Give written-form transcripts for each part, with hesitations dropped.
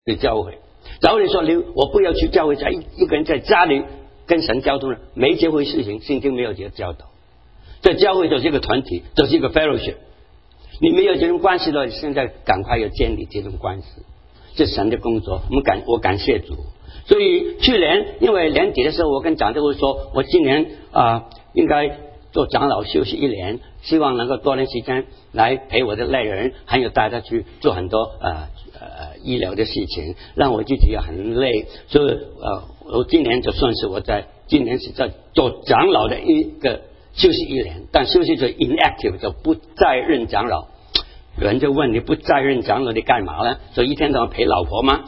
对教会。教会说我不要去教会，一个人在家里跟神交通了，没这回事情，圣经没有这个教导。在教会就是一个团体，就是一个 fellowship。你没有这种关系的，现在赶快要建立这种关系，这是神的工作。我感谢主。所以去年因为年底的时候，我跟长辈说，我今年应该做长老休息1年，希望能够多点时间来陪我的爱人，还有带他去做很多医疗的事情，让我自己也很累。所以我今年就算是今年是在做长老的一个休息1年，但休息就 inactive 就不再任长老。有人就问你不再任长老你干嘛呢？所以一天到晚陪老婆吗？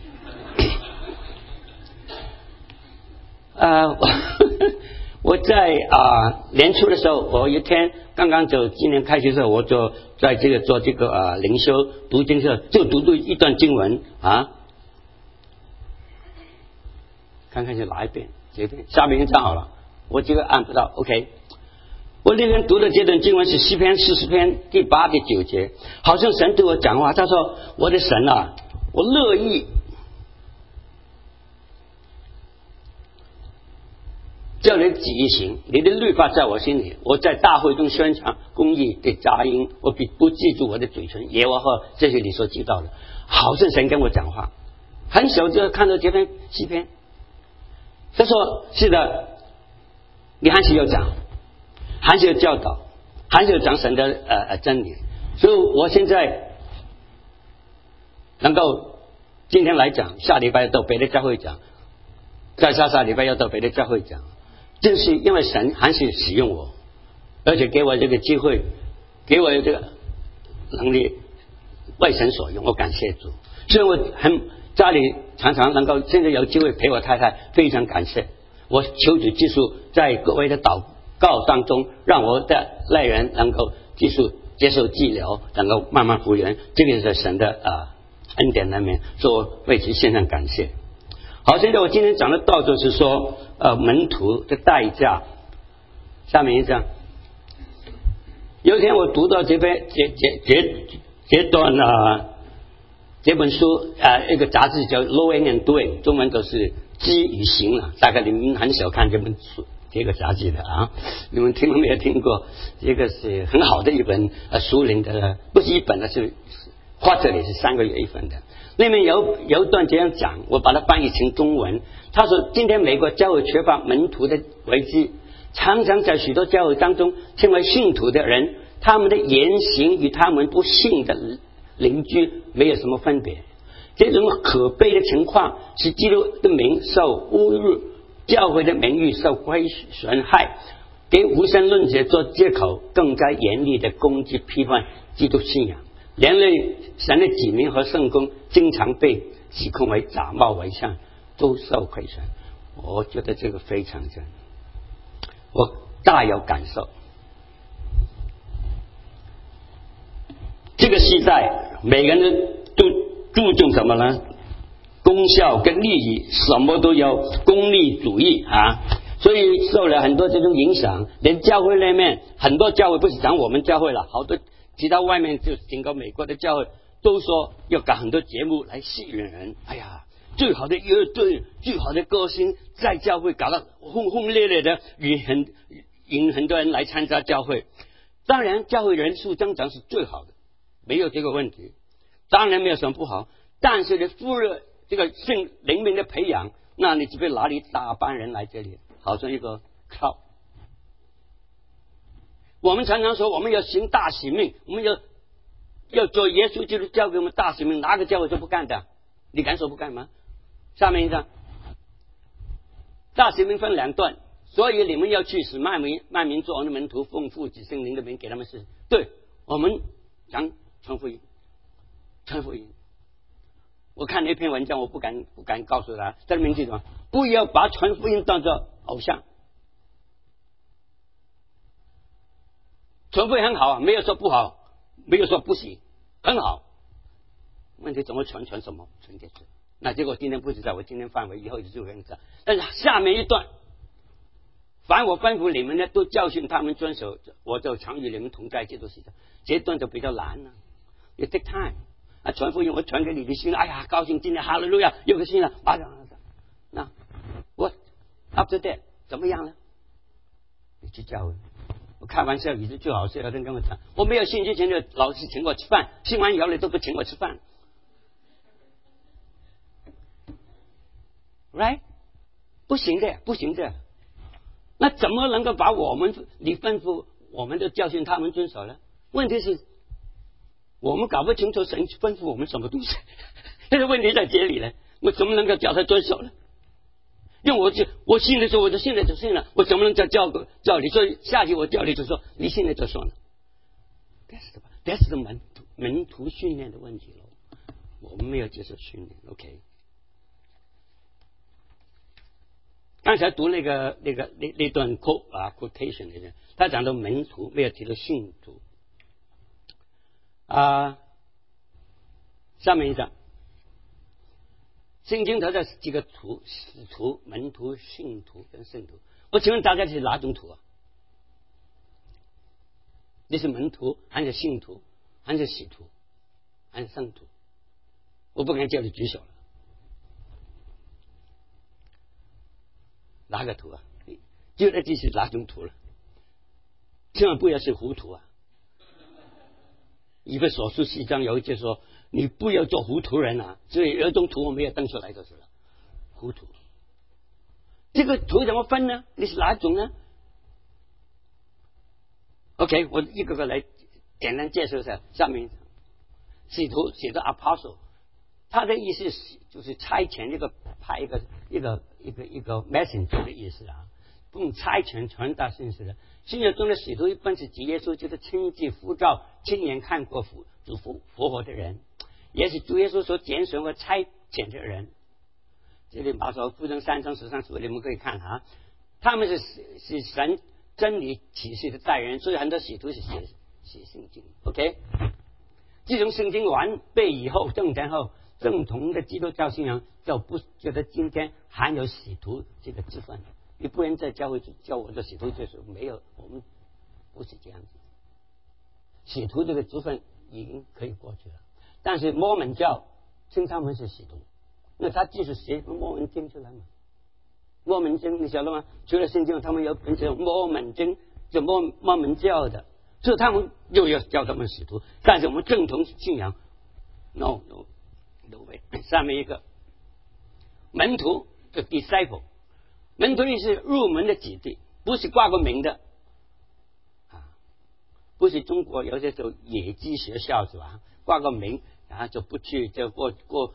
我在年初的时候，我一天刚刚就今年开学的时候，我就在这个做这个灵修读经的时候，就读一段经文看看是哪一遍？这边下面站好了，我这个按不到 OK。我那天读的这段经文是诗篇40篇第8、第9节，好像神对我讲话，他说：“我的神啊，我乐意叫你旨意行，你的律法在我心里。我在大会中宣传公义的佳音，我不记住我的嘴唇，耶和华这是你所知道的。”好像神跟我讲话，很小就看到这篇诗篇。他说：“是的，你还是要讲。”还是要教导，还是要讲神的真理。所以我现在能够今天来讲，下礼拜到别的教会讲，再下礼拜要到别的教会讲，正是因为神还是使用我，而且给我这个机会，给我这个能力为神所用，我感谢主。所以我家里常常能够现在有机会陪我太太，非常感谢。我求主继续在各位的祷告当中，让我的爱人能够继续接受治疗，能够慢慢复原，这个是神的恩典里面，所以我为其献上感谢。好，现在我今天讲的道就是说门徒的代价。下面一张，有一天我读到这段这本书一个杂志叫 Knowing and Doing， 中文都是知与行了，大概你们很少看这本书这个杂志的你们听没有听过？这个是很好的一本属灵的，不是一本的，是花这里是3个月一份的。那边有一段这样讲，我把它翻译成中文。他说，今天美国教会缺乏门徒的危机，常常在许多教会当中成为信徒的人，他们的言行与他们不信的邻居没有什么分别。这种可悲的情况使基督的名受侮辱，教会的名誉受损害，给无神论者做借口，更加严厉的攻击批判基督信仰，连累神的子民和圣工经常被指控为假冒伪善，都受亏损。我觉得这个非常真，我大有感受。这个时代每个人都注重什么呢？功效跟利益，什么都有功利主义所以受了很多这种影响，连教会里面很多教会，不是讲我们教会了，好多其他外面就整个美国的教会都说要搞很多节目来吸引人。哎呀，最好的乐队，最好的歌星在教会搞得轰轰烈烈的，引很多人来参加教会。当然教会人数增长是最好的，没有这个问题，当然没有什么不好。但是你忽略这个灵命的培养，那你只会哪里大班人来这里，好像一个 crowd。我们常常说我们要行大使命，我们要做耶稣基督教给我们大使命，哪个教会都不干的，你敢说不干吗？下面一张，大使命分2段，所以你们要去使万民做我的门徒，奉父子圣灵的名给他们施。对，我们讲传福音，传福音。我看那篇文章，我不敢告诉他，这个名字什么？不要把传福音当作偶像。传福音很好没有说不好，没有说不行，很好。问题怎么传什么？传这些。那结果今天不是在我今天范围，以后就跟你讲。但是下面一段，凡我吩咐你们的，都教训他们遵守，我就常与你们同在，这都是这段就比较难了，也 take time。 啊，传福音，我传给你的信，哎呀，高兴，今天哈利路亚，有个信了，马上，那我 after that 怎么样呢？你去教会，我开玩笑，你是最好是有人跟我讲，我没有信之前就老师请我吃饭，信完以后你都不请我吃饭 ，right？ 不行的，不行的。那怎么能够把你吩咐我们的教训他们遵守呢？问题是，我们搞不清楚神吩咐我们什么东西，这个问题在这里呢。我怎么能够叫他遵守呢？因为我信的时候我就信了就信了，我怎么能叫你说下去我叫你就说你信了就说呢？这是门徒训练的问题了。我们没有接受训练 ，OK。刚才读那段 quotation 里面，他讲到门徒，没有提到信徒啊。下面一章，圣经它的几个徒：使徒、门徒、信徒跟圣徒。我请问大家是哪种徒啊？你是门徒，还是信徒，还是使徒，还是圣徒？我不敢叫你举手了。哪个图啊？就那这是哪种图了？千万不要是糊涂啊！一个所书4章有一节说，你不要做糊涂人啊！所以有一种图我没有登出来就是了，糊涂。这个图怎么分呢？你是哪一种呢 ？OK， 我一个个来简单介绍一下。下面使徒写的 apostle， 他的意思就是差遣这个派一个 messenger 的意思啊，用差遣传达信息的。新约中的使徒一般是指耶稣就是亲自呼召、亲眼看过主复活的人，也是主耶稣所拣选和差遣的人。这里马可福音3章13节你们可以看啊，他们是神真理启示的代人，所以很多使徒是写圣经。OK， 自从圣经完备以后，正典后，正统的基督教信仰就不觉得今天还有使徒这个职分。你不能在教会叫我的使徒，就是没有，我们不是这样子。使徒这个职分已经可以过去了，但是摩门教称他们是使徒，那他就是写摩门经出来嘛。摩门经你晓得吗？除了圣经，他们有本叫摩门经，就摩门教的，所以他们又要叫他们使徒。但是我们正统信仰 ，no way。下面一个门徒的 disciple。门徒是入门的子弟，不是挂个名的啊，不是中国有些时候野鸡学校是吧？挂个名然后就不去，就过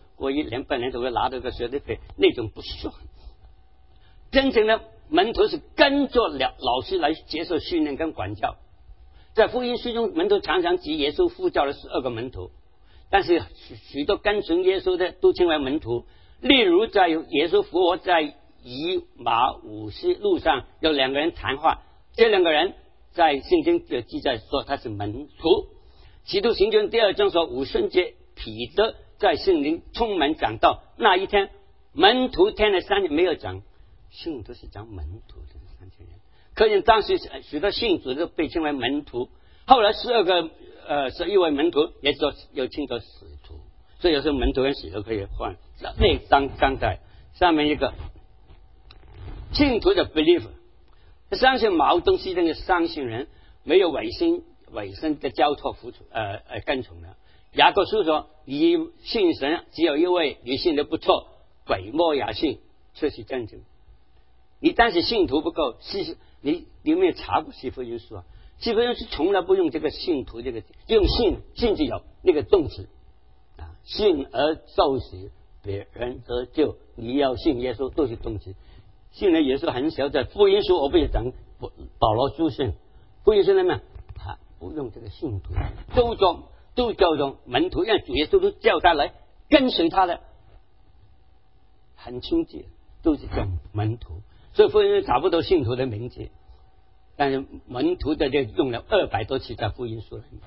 1年半年就会拿到个学历费，那种不算。真正的门徒是跟着老师来接受训练跟管教。在福音书中，门徒常常指耶稣呼召了12个门徒，但是许多跟随耶稣的都称为门徒。例如在耶稣复活在以马五斯路上有2个人谈话，这2个人在圣经就记载说他是门徒。使徒行传2章说，五旬节彼得在圣灵充满讲道，那一天门徒听了3年，没有讲信徒，是讲门徒的3000人。可见当时许多信主都被称为门徒。后来11位门徒也说又称作使徒，所以有时候门徒跟使徒可以换。那当代下面一个信徒的 believer， 相信某东西那个相信人，没有委身的交托服从跟从的。雅各书说，你信神只有一位，你信的不错，鬼魔也信，这是真正。你单是信徒不够，你有没有查过西福音书啊？西福音书从来不用这个信徒这个，用信就有那个动词啊，信而受洗，别人得救，你要信耶稣都是动词。信了耶稣很少，在福音书我不是讲保罗书信，福音书里面他不用这个信徒，都叫做门徒，让主耶稣都叫他来跟随他的，很亲切，都是叫门徒。所以福音书找不到信徒的名字，但是门徒的就用了200多次在福音书里面，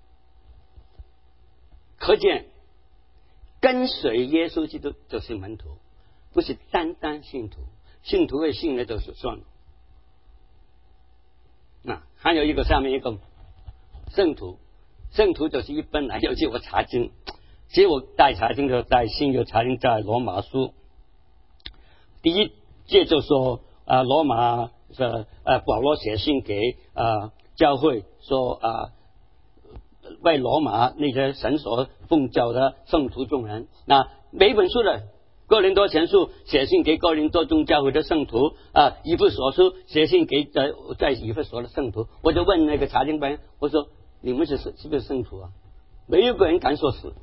可见跟随耶稣基督就是门徒，不是单单信徒。信徒会信的都是算了。那还有一个下面一个圣徒，圣徒就是一般来有去我查经， 其实我带查经的，在新约查经在罗马书第一节就说罗马保罗写信给教会说为罗马那些神所奉教的圣徒众人。那每一本书的哥林多前书写信给哥林多众教会的圣徒以弗所书写信给在以弗所的圣徒。我就问那个查经班，我说你们是不是圣徒啊？没有个人敢说是，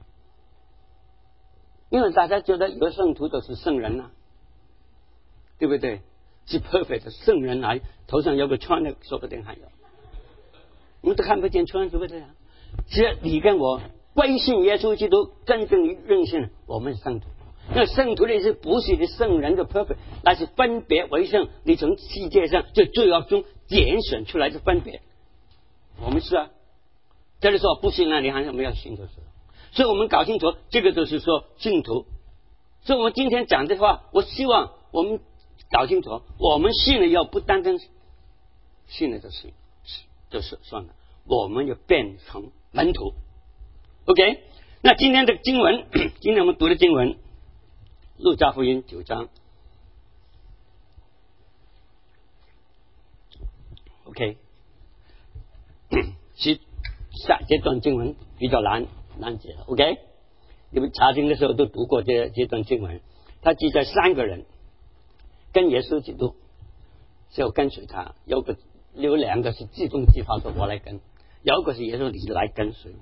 因为大家觉得有的圣徒都是圣人啊，对不对？是 perfect 的圣人来，头上有个圈的，说不定还有，我们都看不见圈，对不对啊？只要你跟我归信耶稣基督，真正认信我们是圣徒。那圣徒的意思不是你圣人的 perfect， 那是分别为圣，你从世界上就罪恶中拣选出来的分别。我们是啊，这里说不信那你还是没有信就是了。所以我们搞清楚，这个就是说信徒。所以我们今天讲的话，我希望我们搞清楚，我们信了要不单单信了就是算了，我们要变成门徒。OK， 那今天的经文，今天我们读的经文，路加福音9章。OK， 这段经文比较难解了。OK， 你们查经的时候都读过这段经文，他记载3个人跟耶稣基督就跟随他，有2个是自动自发说我来跟，有一个是耶稣你来跟随。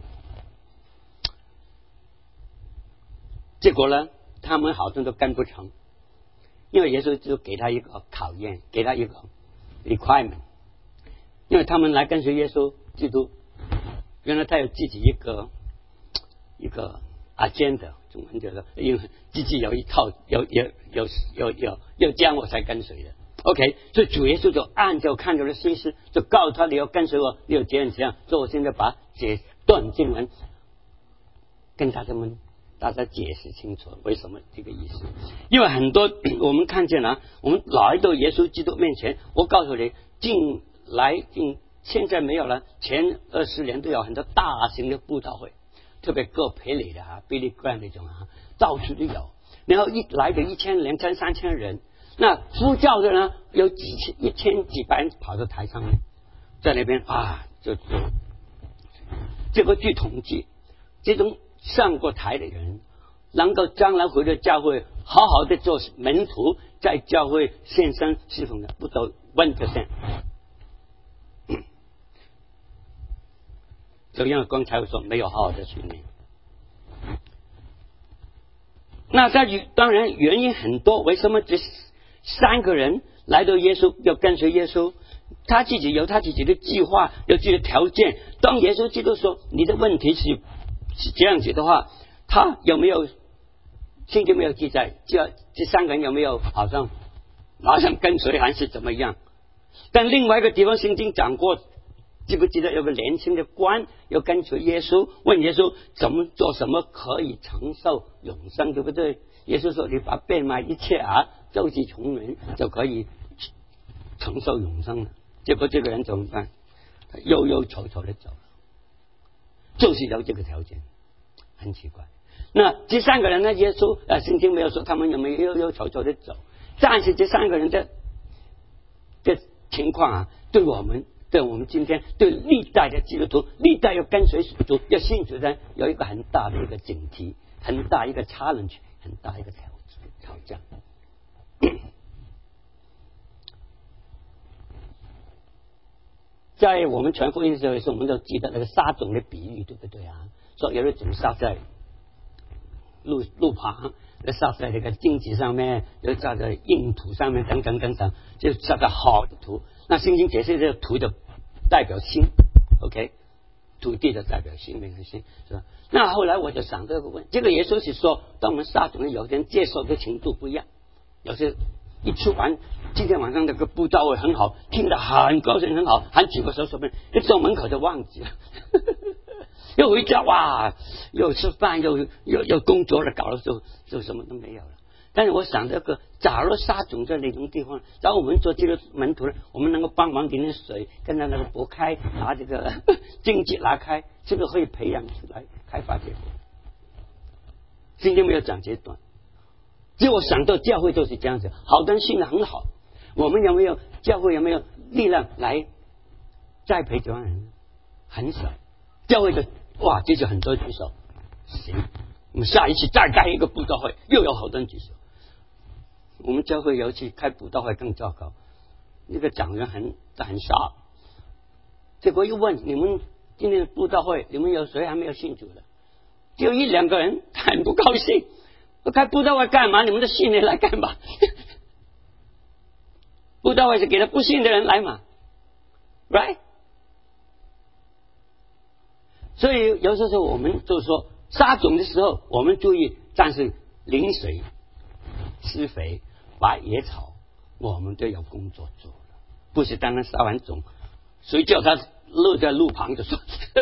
结果呢，他们好像都跟不成，因为耶稣就给他一个考验，给他一个 requirement， 因为他们来跟随耶稣基督，原来他有自己一个 agenda， 中文叫做因为自己有一套有这样我才跟随的。OK， 所以主耶稣就按照看着的心思，就告诉他你要跟随我，你要这样。所以我现在把这段经文跟大家解释清楚为什么这个意思。因为很多我们看见了，我们来到耶稣基督面前，我告诉你，现在没有了，前20年都有很多大型的布道会，特别各培里的Billy Graham 那种到处都有，然后一来的1000、2000、3000人，那呼叫的呢有1000几百人跑到台上面，在那边结果据统计，这种上过台的人，能够将来回到教会好好的做门徒，在教会献身侍奉的不到 1%。就因为刚才我说没有好好的训练，那当然原因很多。为什么这3个人来到耶稣要跟随耶稣？他自己有他自己的计划，有自己的条件。当耶稣基督说你的问题是这样子的话，他有没有圣经没有记载？这3个人有没有好像马上跟随还是怎么样？但另外一个地方圣经讲过，记不记得有个年轻的官要跟随耶稣，问耶稣怎么做什么可以承受永生，对不对？耶稣说你把变卖一切周济穷人就可以承受永生了。结果这个人怎么办？他忧愁愁的走了，就是有这个条件，很奇怪。那这3个人呢，耶稣圣经没有说他们有没有忧愁愁的走，但是这3个人的情况对我们今天对历代的基督徒，历代要跟随主要信主的有一个很大的一个警惕，很大一个 challenge， 很大一个挑战。在我们传福音的时候，我们都记得那个撒种的比喻，对不对啊？说有一种撒在路旁，撒在那个荆棘上面，又撒在硬土上面，等等等等，就撒在好的土。那圣经解释这个土的代表心 ，OK， 土地的代表心，每个心是吧？那后来我就想这个问题，这个耶稣是说，当我们撒种，有些人接受的程度不一样，有些一吃完今天晚上那个布道会很好，听得很高兴，很好，喊几个手手边，一到门口就忘记了。又回家哇，又吃饭又工作了，搞了就什么都没有了。但是我想这个，假如撒种在那种地方，假如我们做这个门徒呢，我们能够帮忙点水，跟他那个拨开，拿这个荆棘拉开，这个可以培养出来，开发这个。 圣经没有讲这段。就我想到教会都是这样子，好多人信得很好，我们有没有教会有没有力量来栽培这样人？很少。教会的哇，这就很多举手，行，我们下一次再开一个布道会，又有好多人举手。我们教会尤其开布道会更糟糕，那个讲员很傻。结果又问你们今天的布道会，你们有谁还没有信主的？只有1-2个人，很不高兴。我开布道会干嘛？你们的信人来干嘛？布道会是给了不信的人来嘛 ，right？ 所以有时候我们就是说撒种的时候，我们注意，但是淋水、施肥、拔野草，我们都有工作做了，不是单单撒完种，谁叫他落在路旁就说。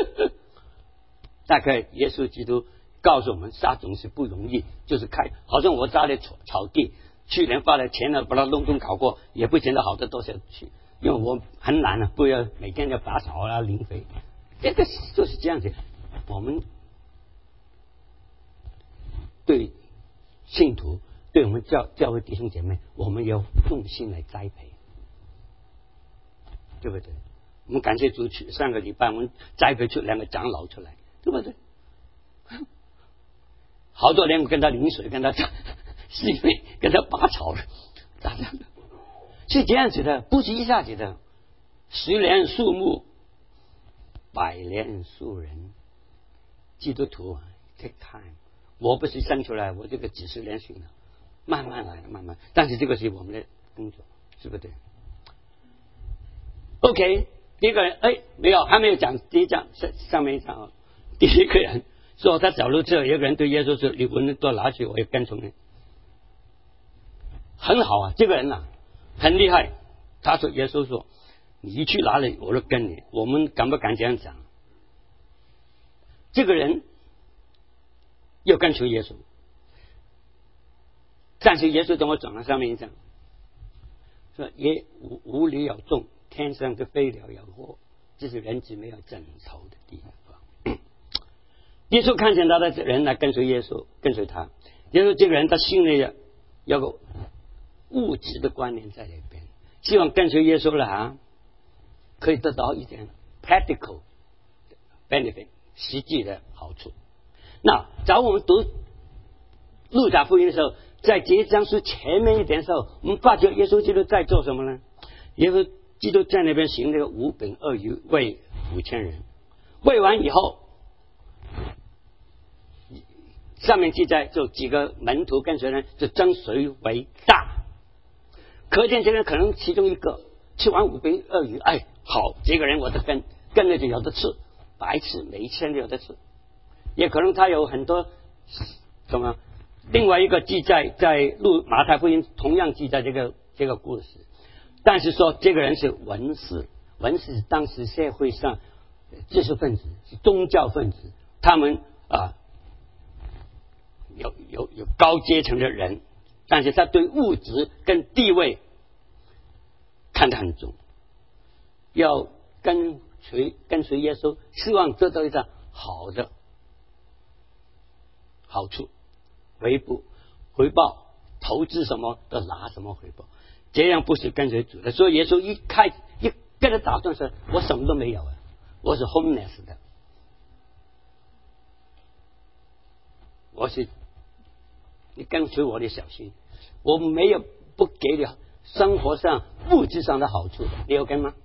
大概耶稣基督告诉我们，撒种是不容易，就是好像我扎的草地，去年花了钱了，把它弄搞过，也不见得好的多少去，因为我很懒不要每天要拔草啊、淋肥。这个就是这样子，我们对信徒，对我们教会弟兄姐妹，我们要用心来栽培，对不对？我们感谢主，上个礼拜我们栽培出2个长老出来，对不对？好多人跟他淋水，跟他施肥，跟他拔草了，是这样子的，不是一下子的。10年树木，100年树人。基督徒 take time， 我不是生出来，我这个几10年行了，慢慢来，慢慢。但是这个是我们的工作，是不对 ？OK， 第一个人，没有，还没有讲第一章，上面一章啊。第一个人说他走路之后，有个人对耶稣说：“你文人都拿去，我也跟从你。”很好啊，这个人很厉害。他说：“耶稣说，你去哪里，我都跟你。”我们敢不敢这样讲？这个人又跟随耶稣，但是耶稣怎么讲了？上面一章说：“也无里有众，天上的飞鸟有窝，这是人子没有枕头的地方。”耶稣看见他的人来跟随耶稣，跟随他。耶稣这个人他心里有个物质的观念在里边，希望跟随耶稣了可以得到一点 practical benefit， 实际的好处。那假如我们读路加福音的时候，在这一章书前面一点的时候，我们发觉耶稣基督在做什么呢？耶稣基督在那边行那个5饼2鱼喂5000人，喂完以后，上面记载就几个门徒跟随人就争谁为大，可见这个人可能其中一个吃完5饼2鱼，好，这个人我的跟着就有的吃，白吃每一天都有的吃，也可能他有很多什么。另外一个记载在马太福音同样记载这个故事，但是说这个人是文士是当时社会上知识分子，是宗教分子，他们有高阶层的人，但是他对物质跟地位看得很重，要跟随耶稣，希望得到一个好的好处，回报，投资什么都拿什么回报，这样不是跟随主的。所以耶稣一跟他打断说：“我什么都没有我是 homeless 的，我是你跟随我的小心，我没有不给你生活上物质上的好处的，你有跟吗？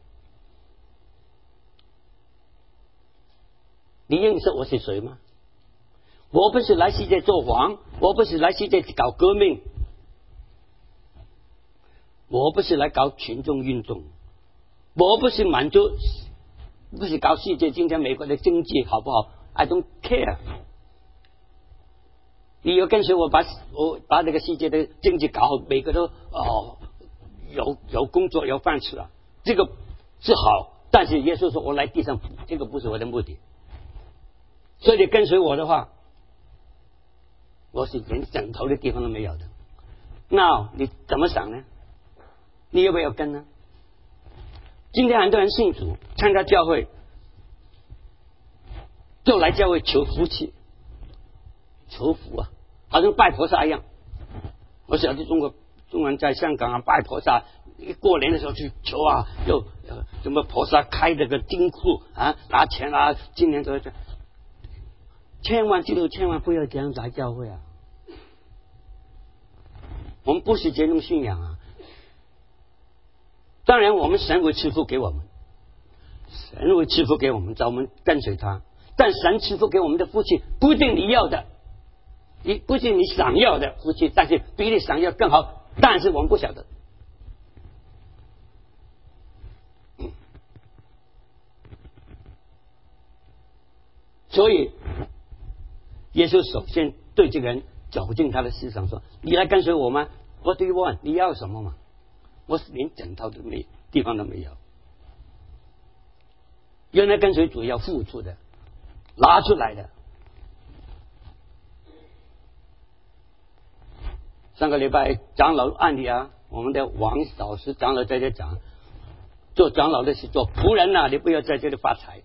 你认识我是谁吗？我不是来世界做王，我不是来世界搞革命，我不是来搞群众运动，我不是满足，不是搞世界今天美国的经济好不好 ？I don't care。你要跟随我把这个世界的经济搞好，每个都有工作有饭吃这个是好。但是耶稣说：“我来地上，这个不是我的目的。”所以你跟随我的话，我是连枕头的地方都没有的。那你怎么想呢？你要不要跟呢？今天很多人信主，参加教会，就来教会求福气，求福好像拜菩萨一样。我晓得中人在香港啊拜菩萨，过年的时候去求啊，又什么菩萨开这个金库啊，拿钱啊，今年都这，千万不要这样来教会啊！我们不是这种信仰啊。当然，我们神会赐福给我们，神会赐福给我们，叫我们跟随他。但神赐福给我们的福气，不一定你要的，不一定你想要的福气，但是比你想要更好。但是我们不晓得。所以，耶稣首先对这个人走进他的思想说：“你来跟随我吗？ What do you want？ 你要什么嘛？我连整套地方都没有。原来跟随主要付出的，拿出来的。上个礼拜长老案例啊，我们的王老师长老在这讲，做长老的是做仆人啊，你不要在这里发财。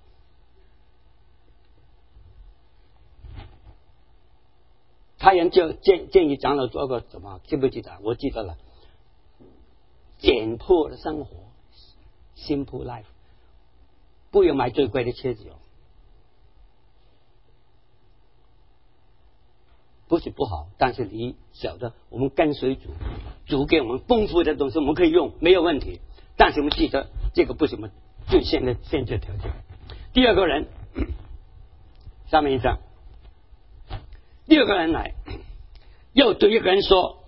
他人就建议长老做个什么？记不记得？我记得了，简朴的生活 ，simple life， 不要买最贵的车子哦，不是不好，但是你晓得，我们跟随主，主给我们丰富的东西，我们可以用，没有问题。但是我们记得，这个不是我们最先的先决条件。第二个人，下面一张。第二个人来，又对一个人说：“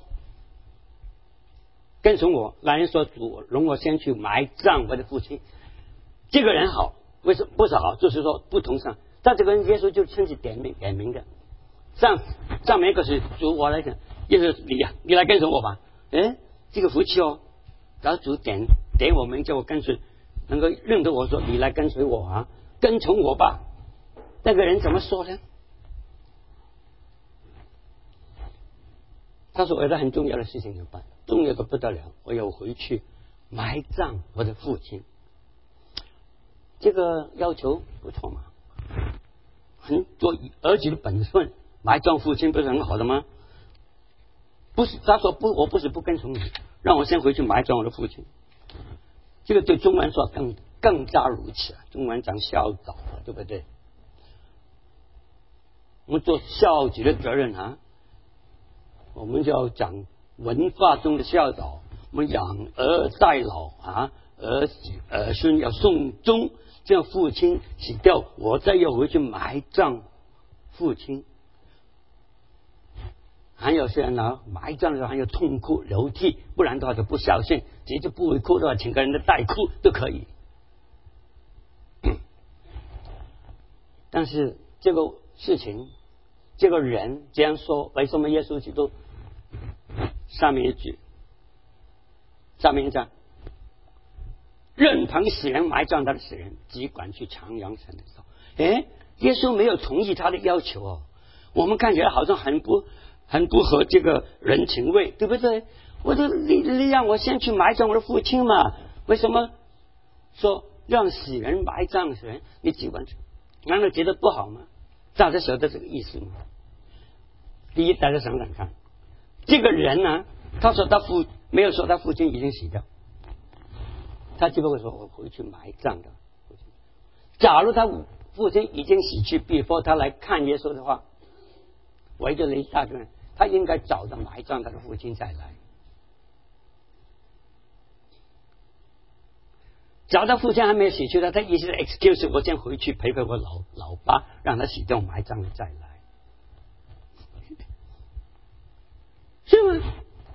跟从我。”那人说：“主，容我先去埋葬我的父亲。”这个人好，为什么不是好？就是说不同上，但这个人耶稣就趁机点名的。上面一个是主，我来讲，耶稣你来跟从我吧。这个福气哦，然后主点我名叫我跟随，能够认得我说你来跟随我啊，跟从我吧。那个人怎么说呢？他说：“我有个很重要的事情要办，重要的不得了，我要回去埋葬我的父亲。”这个要求不错嘛，很做儿子的本分，埋葬父亲不是很好的吗？不是，他说不，我不是不跟从你，让我先回去埋葬我的父亲。这个对中文说更加如此啊，中文讲孝道，对不对？我们做孝子的责任啊。我们就要讲文化中的孝道，我们养儿待老啊，儿孙要送终，这样父亲死掉，我再要回去埋葬父亲。还有些人呢，埋葬的时候还要痛哭流涕，不然的话就不孝顺，直接不会哭的话，请个人的代哭都可以。但是这个事情，这个人这样说，为什么耶稣基督上面一句，上面一章，任凭死人埋葬他的死人，只管去尝阳神的道。耶稣没有同意他的要求哦，我们看起来好像很不合这个人情味，对不对？你让我先去埋葬我的父亲嘛？为什么说让死人埋葬死人？你只管去，难道觉得不好吗？大家晓得这个意思吗？第一，大家想想看，这个人呢，他说没有说他父亲已经死掉，他只不过说我回去埋葬的。假如他父亲已经死去 before 他来看耶稣的话，围着一大堆人，他应该找到埋葬他的父亲再来。找到父亲还没有死去的，他意思是 excuse 我先回去陪我老爸，让他死掉埋葬了再来。是吗？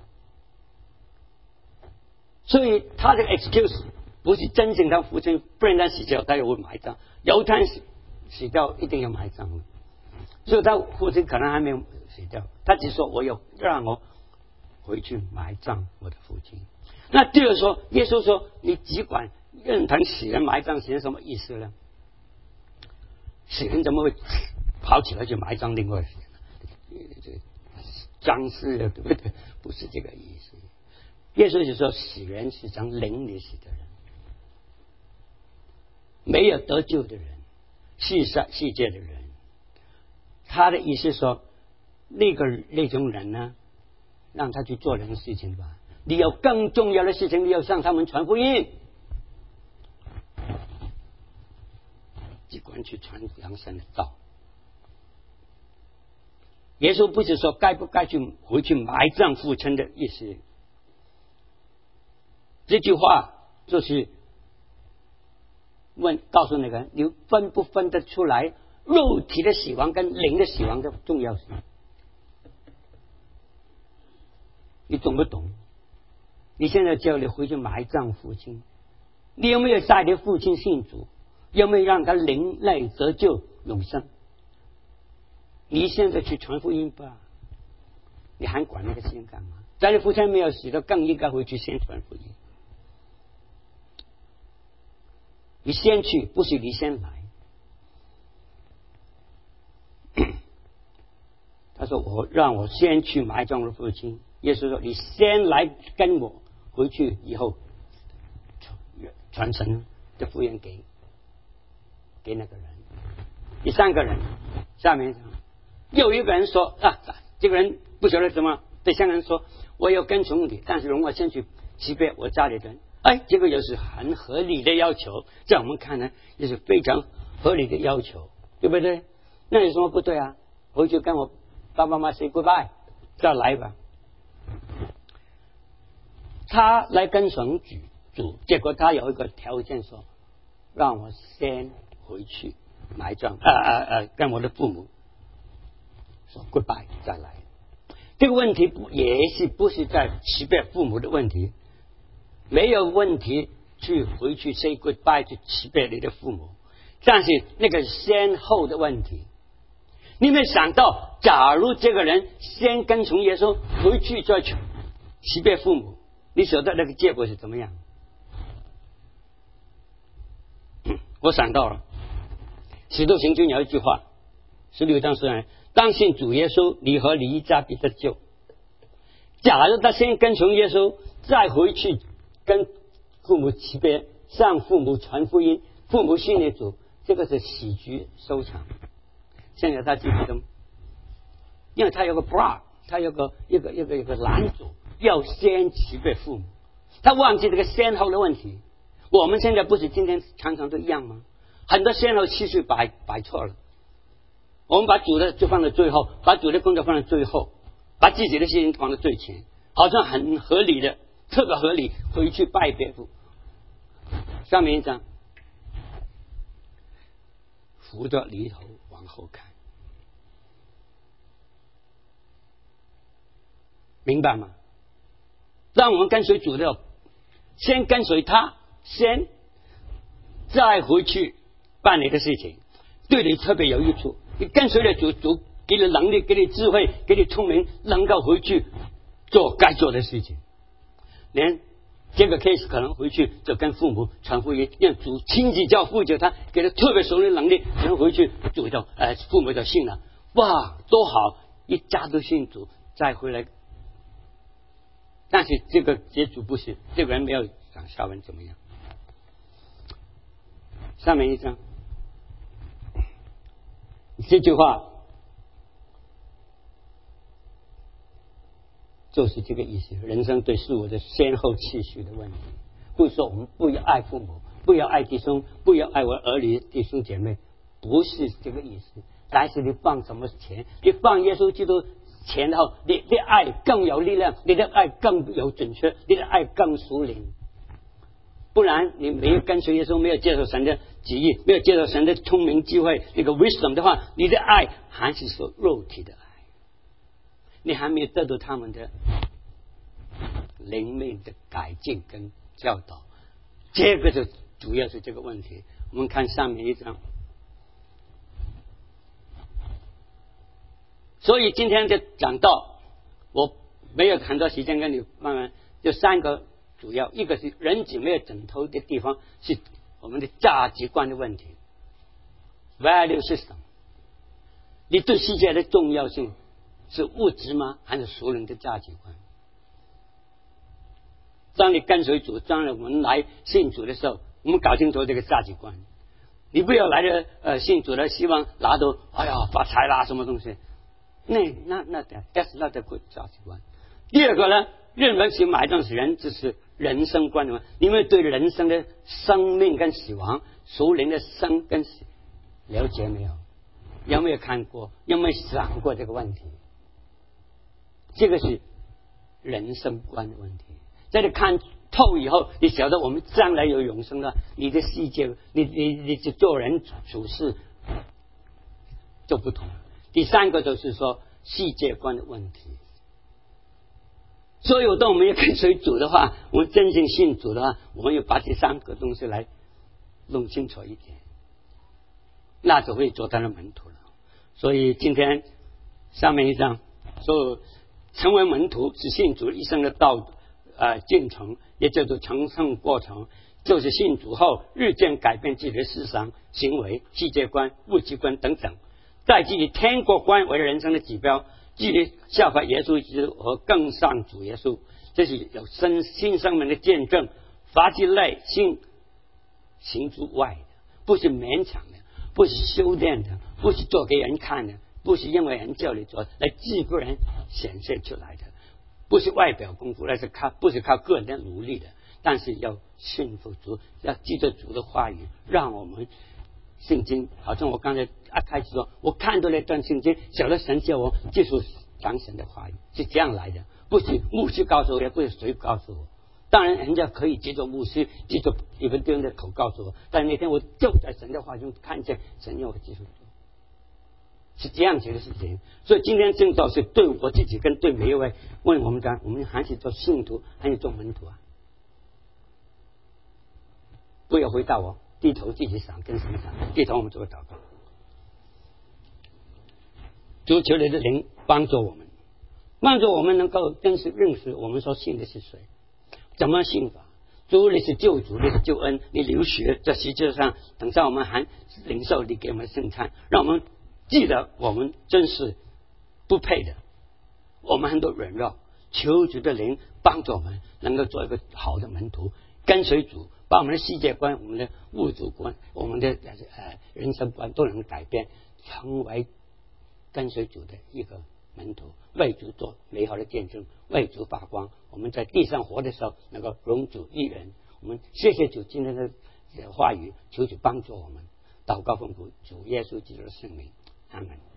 所以他的 excuse 不是真正他父亲，不然他死掉，他也会埋葬。犹太人死掉一定要埋葬，所以他父亲可能还没有死掉，他只说我要让我回去埋葬我的父亲。那第二说，耶稣说你只管任凭死人埋葬死人，什么意思呢？死人怎么会跑起来去埋葬另外的人？僵尸啊，对不对？不是这个意思。耶稣就说死人是讲灵里死的人，没有得救的人，世界的人。他的意思说， 那种人呢，让他去做人的事情吧。你有更重要的事情，你要向他们传福音，只管去传扬神的道。耶稣不是说该不该回去埋葬父亲的意思，这句话就是告诉那个人，你分不分得出来肉体的死亡跟灵的死亡的重要性？你懂不懂？你现在叫你回去埋葬父亲，你有没有带你父亲信主？有没有让他灵内得救永生？你现在去传福音吧，你还管那个先干嘛？在你父亲没有死的，更应该回去先传福音。你先去，不是你先来。他说让我先去埋葬我父亲。耶稣说你先来跟我回去，以后传承的福音给那个人。第三个人，下面又一个人说这个人不晓得怎么对香港人说，我要跟从你，但是容我先去欺骗我家里人。这个也是很合理的要求，在我们看来也是非常合理的要求，对不对？那有什么不对啊？回去跟我爸爸妈妈 say goodbye， 再来吧。他来跟从主，结果他有一个条件说，让我先回去埋葬跟我的父母说 goodbye 再来。这个问题也是不是在欺骗父母的问题，没有问题去回去 say goodbye 去欺骗你的父母，但是那个先后的问题，你没想到，假如这个人先跟从耶稣回去再去欺骗父母，你晓得那个结果是怎么样？我想到了使徒行传有一句话，16章说，当信主耶稣，你和你一家必得救。假如他先跟从耶稣，再回去跟父母欺骗，向父母传福音，父母信耶主，这个是喜剧收场。现在他记不得，因为他有个 block， 他有个一个拦阻，要先欺骗父母，他忘记这个先后的问题。我们现在不是今天常常都一样吗？很多先后次序摆错了，我们把主的就放在最后，把主的工作放在最后，把自己的事情放在最前，好像很合理的，特别合理，回去拜别父。下面一张，扶着犁头往后看，明白吗？让我们跟随主的，先跟随他，先再回去办你的事情，对你特别有益处。你跟随了主，主给你能力，给你智慧，给你聪明，能够回去做该做的事情。连这个 case 可能回去就跟父母传福音，让主亲自叫父教他，给他特别熟练能力，然后回去主就父母就信了，哇，多好，一家都信主，再回来。但是这个结局不是，这个人没有讲下文怎么样。下面一张，这句话就是这个意思，人生对事物的先后次序的问题。不是说我们不要爱父母，不要爱弟兄，不要爱我儿女弟兄姐妹，不是这个意思。但是你放什么钱，你放耶稣基督钱后，你的爱更有力量，你的爱更有准确，你的爱更属灵。不然你没有跟随耶稣，没有接受神的旨意，没有接受神的聪明智慧那个 wisdom 的话，你的爱还是说肉体的爱，你还没有得到他们的灵命的改进跟教导，这个就主要是这个问题。我们看上面一张，所以今天就讲到，我没有很多时间跟你慢慢，就三个主要，一个是人子没有枕头的地方，是我们的价值观的问题 value system。 你对世界的重要性是物质吗？还是属灵的价值观？当你跟随主，当我们来信主的时候，我们搞清楚这个价值观。你不要来的信主的希望拿到发财啦什么东西， that's not a good 价值观。第二个呢，认为是买断死人，这是人生观的问题。你们对人生的生命跟死亡、属灵的生跟死了解没有？有没有看过？有没有想过这个问题？这个是人生观的问题。在你看透以后，你晓得我们将来有永生了，你的世界，你做人处事就不同。第三个就是说世界观的问题。所以当我们要跟随主的话，我们真正信主的话，我们要把这三个东西来弄清楚一点，那就会做他的门徒了。所以今天上面一章说，成为门徒是信主一生的进程，也叫做成圣过程，就是信主后日渐改变自己的思想、行为、世界观、物质观等等，在自己天国观为人生的指标，自己效法耶稣基督和更上主耶稣，这是有新生命的见证，发自内心行之外的，不是勉强的，不是修炼的，不是做给人看的，不是因为人叫你做来自不然显现出来的，不是外表功夫，那是不是靠个人的努力的，但是要信服主，要记着主的话语，让我们圣经，好像我刚才开始说，我看到那段圣经，晓得神叫我接受讲神的话语，是这样来的，不是牧师告诉我，也不是谁告诉我。当然人家可以接着牧师接着你们别人的口告诉我，但是那天我就在神的话中看见神要我接受，是这样子的事情。所以今天正道是对我自己跟对每一位问我们讲，我们还是做信徒还是做门徒啊？不要回答我，低头自己想跟神想，低头我们做个祷告。主求你的灵帮助我们，帮助我们能够真实认识我们所信的是谁，怎么信法。主你是救主，你是救恩，你流血在十字架上，等下我们还领受你给我们圣餐，让我们记得我们真是不配的，我们很多软弱，求主的灵帮助我们能够做一个好的门徒，跟随主，把我们的世界观、我们的物质观、我们的人生观都能改变，成为跟随主的一个门徒，为主做美好的见证，为主发光。我们在地上活的时候能够荣主益人。我们谢谢主今天的话语，求主帮助我们。祷告奉主耶稣基督的圣名，阿门。